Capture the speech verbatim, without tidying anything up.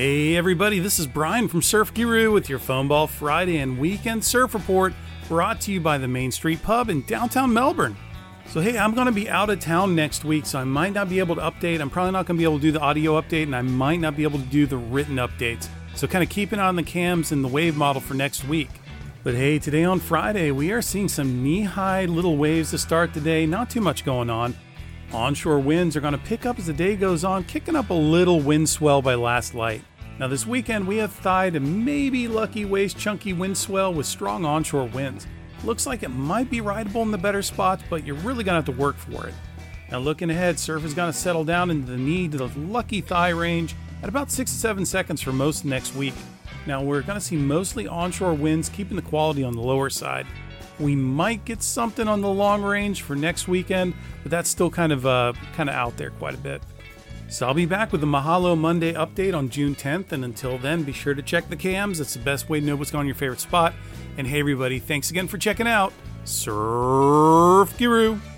Hey everybody, this is Brian from Surf Guru with your Foam Ball Friday and Weekend Surf Report, brought to you by the Main Street Pub in downtown Melbourne. So hey, I'm going to be out of town next week, so I might not be able to update. I'm probably not going to be able to do the audio update, and I might not be able to do the written updates. So kind of keep an eye on the cams and the wave model for next week. But hey, today on Friday, we are seeing some knee-high little waves to start the day. Not too much going on. Onshore winds are going to pick up as the day goes on, kicking up a little wind swell by last light. Now this weekend we have thigh to maybe lucky waist chunky wind swell with strong onshore winds. Looks like it might be rideable in the better spots, but you're really going to have to work for it. Now looking ahead, surf is going to settle down into the knee to the lucky thigh range at about six to seven seconds for most of next week. Now we're going to see mostly onshore winds, keeping the quality on the lower side. We might get something on the long range for next weekend, but that's still kind of uh, kind of out there quite a bit. So I'll be back with the Mahalo Monday update on June tenth, and until then, be sure to check the cams. That's the best way to know what's going on in your favorite spot. And hey everybody, thanks again for checking out Surf Guru.